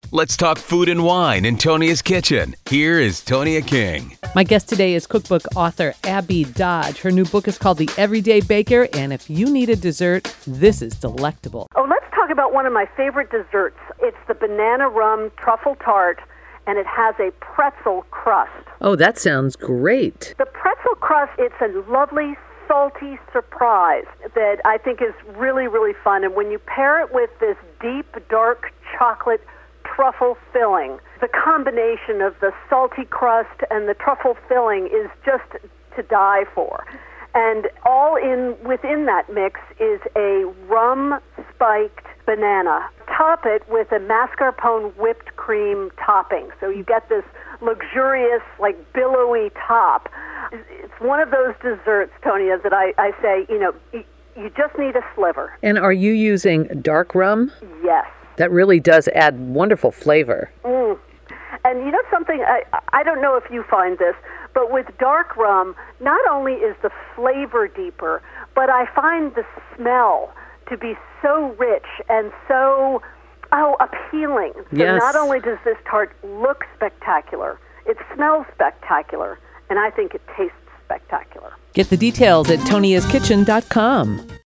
Let's talk food and wine in Tonia's Kitchen. Here is Tonia King. My guest today is cookbook author Abby Dodge. Her new book is called The Everyday Baker, and if you need a dessert, this is delectable. Oh, let's talk about one of my favorite desserts. It's the banana rum truffle tart, and it has a pretzel crust. Oh, that sounds great. The pretzel crust, it's a lovely, salty surprise that I think is really, really fun. And when you pair it with this deep, dark chocolate truffle filling, the combination of the salty crust and the truffle filling is just to die for. And all within that mix is a rum-spiked banana. Top it with a mascarpone whipped cream topping. So you get this luxurious, billowy top. It's one of those desserts, Tonia, that I say, you just need a sliver. And are you using dark rum? Yes. That really does add wonderful flavor. And you know something, I don't know if you find this, but with dark rum, not only is the flavor deeper, but I find the smell to be so rich and so appealing. So yes. Not only does this tart look spectacular, it smells spectacular, and I think it tastes spectacular. Get the details at toniaskitchen.com.